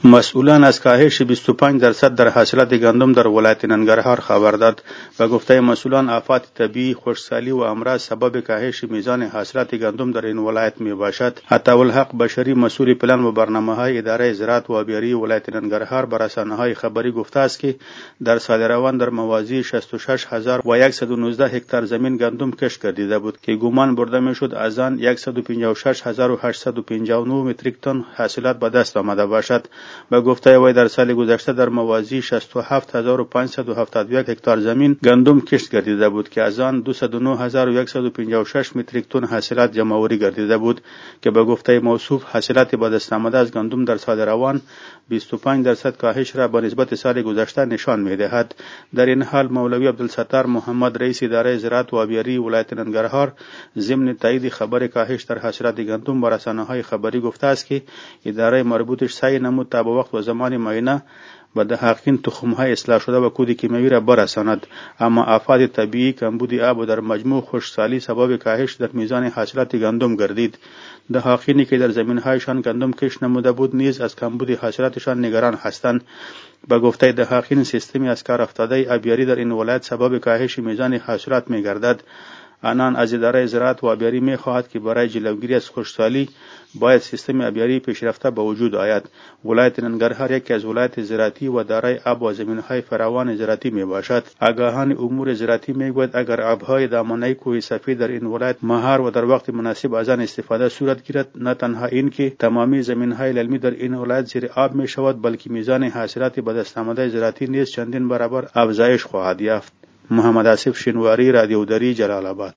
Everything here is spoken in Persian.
مسئولان از کاهش 25% در حاصلات گندم در ولایت ننگرهار خبر داد. به گفته مسئولان، آفات طبیعی، خشکسالی و امراض سبب کاهش میزان حاصلات گندم در این ولایت می باشد. عطاالحق بشری، مسئول پلان و برنامه‌های اداره زراعت و آبیاری ولایت ننگرهار، به رسانه‌های خبری گفته است که در سال روان در موازی 66119 هکتار زمین گندم کشت گردیده بود که گمان برده میشد از آن 156859 متریک تن حاصلات به دست آمده باشد. به گفته وی در سال گذشته در موازی 67571 هکتار زمین گندم کشت گردیده بود که از آن 209156 متریک تن حاصلات جمع‌آوری گردیده بود که به گفته موصوف حاصلات به دست آمده از گندم در سال روان 25% کاهش را به نسبت سال گذشته نشان می‌دهد. در این حال مولوی عبدالستار محمد رئیس اداره زراعت و آبیاری ولایت ننگرهار ضمن تایید خبر کاهش در حاصلات گندم به رسانه‌های خبری گفته است که اداره مربوطش سعی نمود تا به وقت و زمان معینه به دهقان تخم‌های اصلاح شده و کود کیمیایی را برساند، اما آفات طبیعی، کمبود آب و در مجموع خشکسالی سبب کاهش در میزان حاصلات گندم گردید. دهقانی که در زمین‌هایشان گندم کشت نموده بود نیز از کمبود حاصلاتشان نگران هستند. به گفته دهقان، سیستمی از کار افتاده آبیاری در این ولایت سبب کاهش میزان حاصلات می‌گردد. آنان از اداره زراعت و آبیاری می‌خواهد که برای جلوگیری از خشکسالی باید سیستم آبیاری پیشرفته به وجود آید. ولایت ننگرهار یکی از ولایت زراعتی و دارای آب و زمین‌های فراوان زراعتی میباشد. آگاهان امور زراعتی میگوید اگر آب‌های دامنه‌ای کوه سفید در این ولایت مهار و در وقت مناسب از آن استفاده صورت گیرد، نه تنها این که تمامی زمین‌های للمی در این ولایت زیر آب میشود، بلکه میزان حاصلات به دست آمده زراعتی نیز چندین برابر افزایش خواهد یافت. محمد آصف شینواری، رادیو دری، جلال آباد.